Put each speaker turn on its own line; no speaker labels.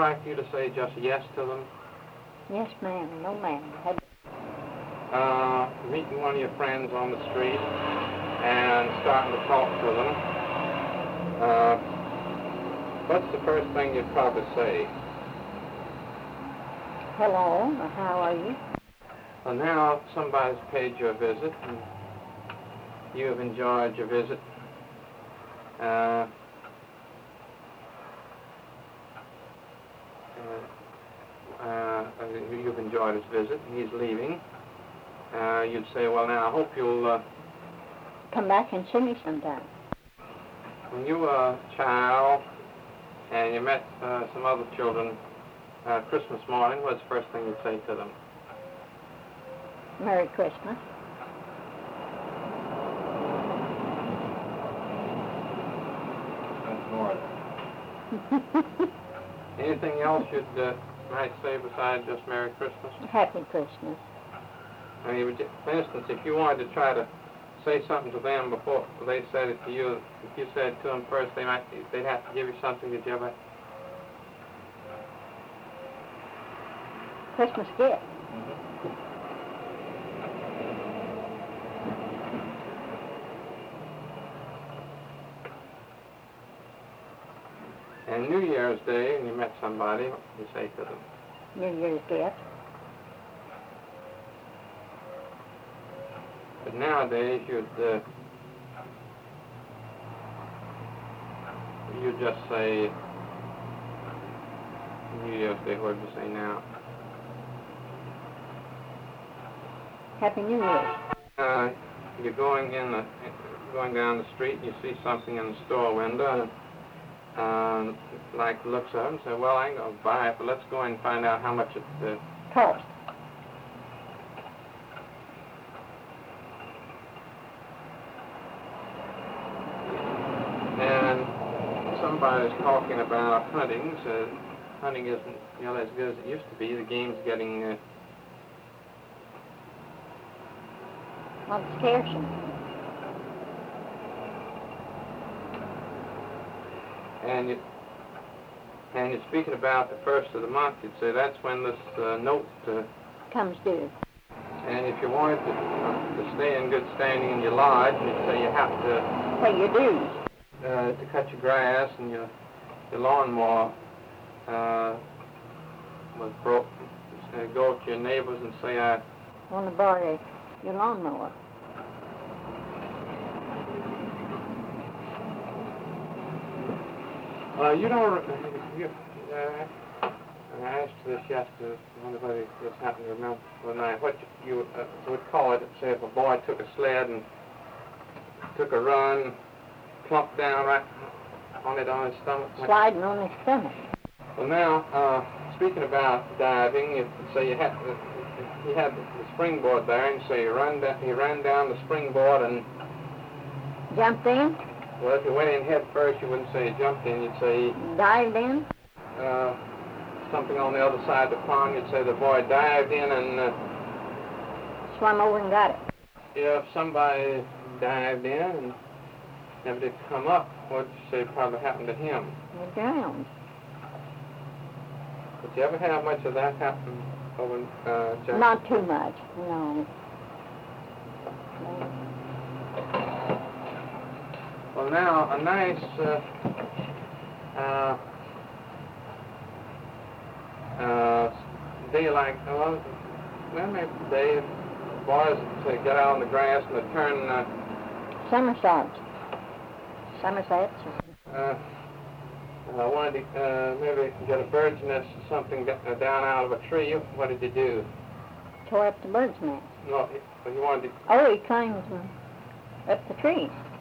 right for you to say just yes to them?
Yes, ma'am. No, ma'am.
Meeting one of your friends on the street and starting to talk to them. What's the first thing you'd probably say?
Hello, how are you?
Well, now somebody's paid you a visit, and you have enjoyed your visit. You've enjoyed his visit, and he's leaving. You'd say, well, now, I hope you'll...
come back and see me sometime.
When you were a child and you met some other children Christmas morning, what's the first thing you'd say to them?
Merry Christmas.
That's more than. Anything else you'd might say besides just Merry Christmas?
Happy Christmas.
I mean, for instance, if you wanted to try to say something to them before they said it to you, if you said it to them first, they'd have to give you something. Did you ever?
Christmas gift.
And New Year's Day, when you met somebody, what did you say to them?
New Year's gift.
But nowadays, you'd just say New Year's Day. What would you say now?
Happy New Year.
You're going down the street, and you see something in the store window, and like looks at it and say, well, I ain't gonna buy it, but let's go in and find out how much it
cost.
And somebody's talking about hunting. So hunting isn't as good as it used to be. The game's getting
scarce.
And you're speaking about the first of the month. You'd say that's when this note
comes due.
And if you wanted to stay in good standing in your lodge, you'd say you have to
pay your dues.
To cut your grass and your lawnmower was broke. Go to your neighbors and say, I
want to borrow your lawnmower.
You don't. I asked you this yesterday. I wonder whether you just happen to remember tonight. What you would call it, say, if a boy took a sled and took a run, plumped down right on his stomach.
Sliding on his stomach.
Well, now, speaking about diving, if say you had the springboard there, and say he ran down the springboard and
jumped in.
Well, if you went in head first, you wouldn't say you jumped in. You'd say
dived in.
Something on the other side of the pond. You'd say the boy dived in and
swam over and got it.
If somebody dived in and never did come up, what'd you say probably happened to him?
He drowned.
Did you ever have much of that happen over Jackson?
Not too much, no.
Well, now, a nice day like, well, maybe today, boys get out on the grass and they turn...
somersets.
I wanted to maybe get a bird's nest or something down out of a tree. What did you do?
Tore up the bird's nest.
No, he wanted to...
Oh, he climbed up the tree.